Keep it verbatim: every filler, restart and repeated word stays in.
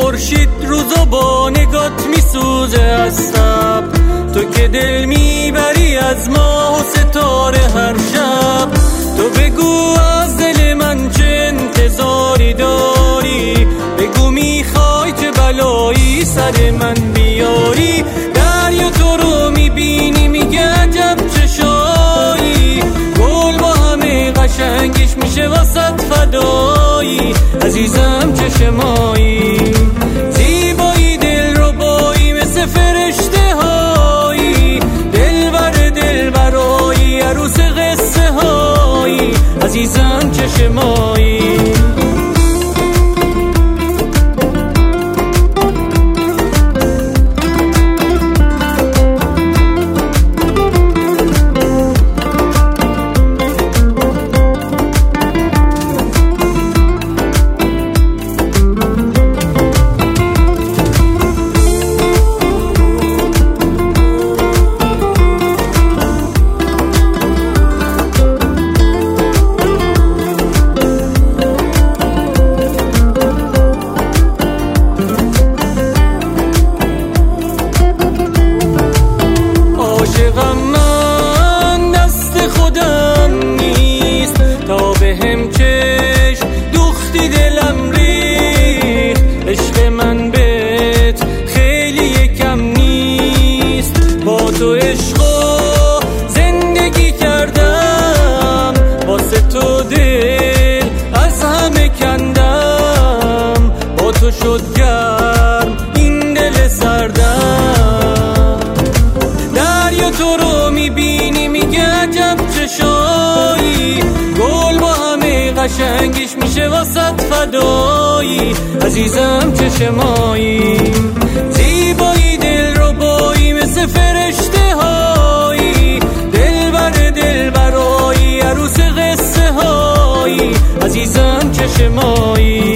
خورشید روزو با نگات میسوزه از تب، تو که دل میبری از ماه و ستاره هر شب. تو بگو از دل من چه انتظاری داری، بگو میخوای چه بلایی سر من بیاری. دریا تو رو میبینی میگه عجب چه شایی، گل با همه قشنگش میشه واسط فدایی. عزیزم چشمایی، زیبایی دل رو بایی مثل فرشته هایی، دلبر دلبرایی عروس قصه هایی. عزیزم چشمایی. عاشقم من دست خودم نیست، تا به هم چشم دوختی دلم ریخت. عشق من بهت خیلی کم نیست، با تو عشق و زندگی کردم، واسه تو دل از همه کندم. با تو شد گرم این دل سردم، تو رو میبینی میگه عجب چه شایی، گل با همه قشنگش میشه واسط فدایی. عزیزم چشمایی، زیبایی دل رو بایی مثل فرشته هایی، دلبر دلبرایی عروس قصه هایی. عزیزم چشمایی.